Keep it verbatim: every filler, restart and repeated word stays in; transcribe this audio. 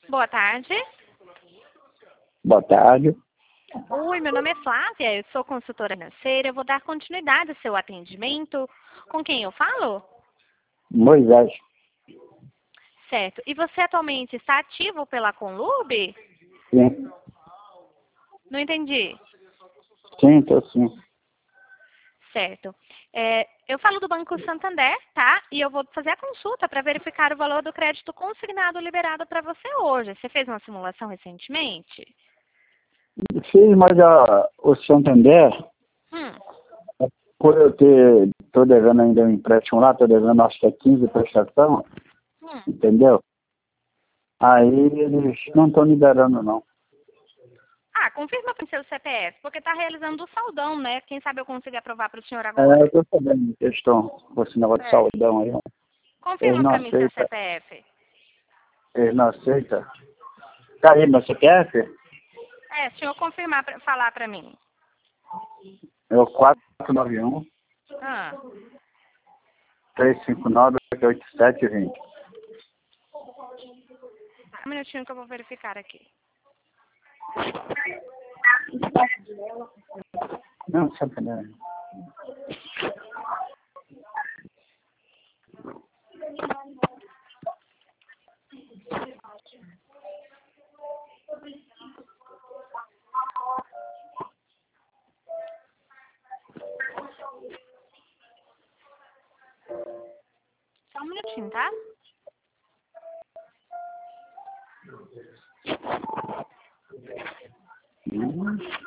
Boa tarde. Boa tarde. Oi, meu nome é Flávia, eu sou consultora financeira. Eu vou dar continuidade ao seu atendimento. Com quem eu falo? Moisés. Certo. E você atualmente está ativo pela Conlube? Sim. Não entendi. Sim, tô sim. Certo. É, eu falo do Banco Santander, tá? E eu vou fazer a consulta para verificar o valor do crédito consignado liberado para você hoje. Você fez uma simulação recentemente? Fiz, mas a, o Santander, Hum. por eu ter, tô devendo ainda um empréstimo lá, tô devendo acho que é quinze prestação, Hum. entendeu? Aí eles não estão liberando não. Ah, confirma para o seu C P F, porque está realizando o saldão, né? Quem sabe eu consigo aprovar para o senhor É, agora. eu tô sabendo que eles estão com esse negócio de É. saudão aí. Eles Confirma não para mim seu aceitam, C P F. eles não aceitam. Tá aí, meu C P F? É, se o senhor confirmar, pra, falar para mim. É o quatro nove um, Ah, três cinco nove, oito sete dois zero. um minutinho que eu vou verificar aqui. Não, Santander. Só um minutinho, tá? Hum.